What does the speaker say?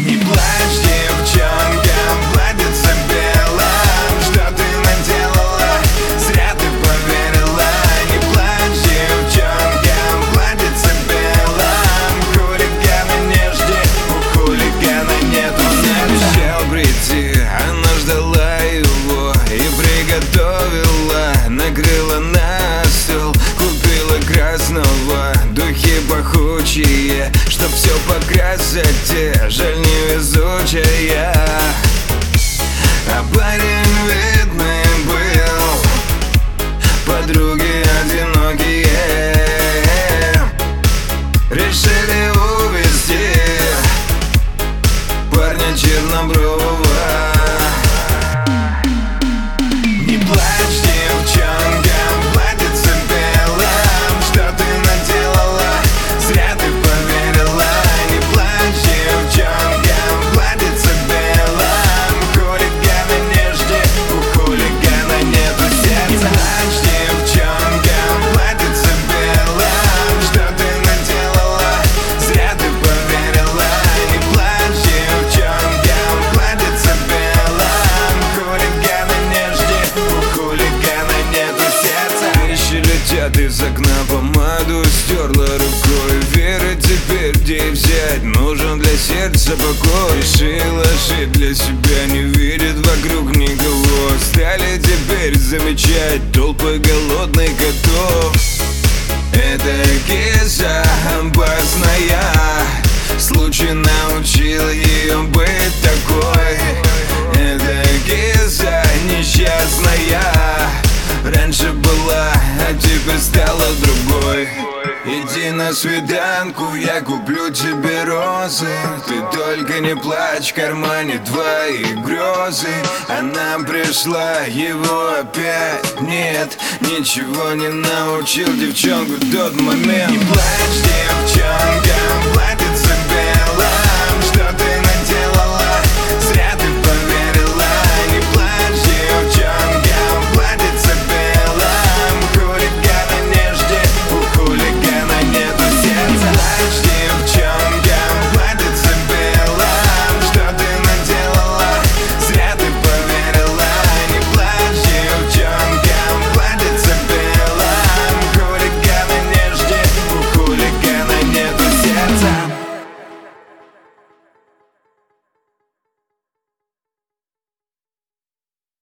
Не плачь, девчонка, платьице белом. Что ты наделала? Зря ты поверила. Не плачь, девчонка, платьице белом. Хулигана не жди, у хулигана нету нервов. Обещал прийти, она ждала его и приготовила, накрыла на стол, купила красного, духи пахучие, чтоб все по красоте, жаль невезучая. А парень видный был, подруги одинокие решили увезти парня чернобрового. Не плачь, девчонка, платьице белом. Что ты наделала? Зря ты поверила. Не плачь, девчонка, платьице белом. Хулигана не жди, у хулигана нету сердца. Не плачь, девчонка, платьице белом. Что ты наделала? Зря ты поверила. Не плачь, девчонка, платьице белом. Хулигана не жди, у хулигана нету сердца. Вещи летят из окна, помаду стерла рукой. Веры теперь где взять? Нужен для сердца покой. Решила жить для себя, не видит вокруг никого. Стали теперь замечать толпы голодных котов. Эта киса опасная, случай научил ее быть такой. Эта киса несчастная, раньше была, а теперь стала другой. Иди на свиданку, я куплю тебе розы. Ты только не плачь, в кармане твои грезы. Она пришла, его опять нет. Ничего не научил девчонку в тот момент. Не плачь, девчонка, плачь.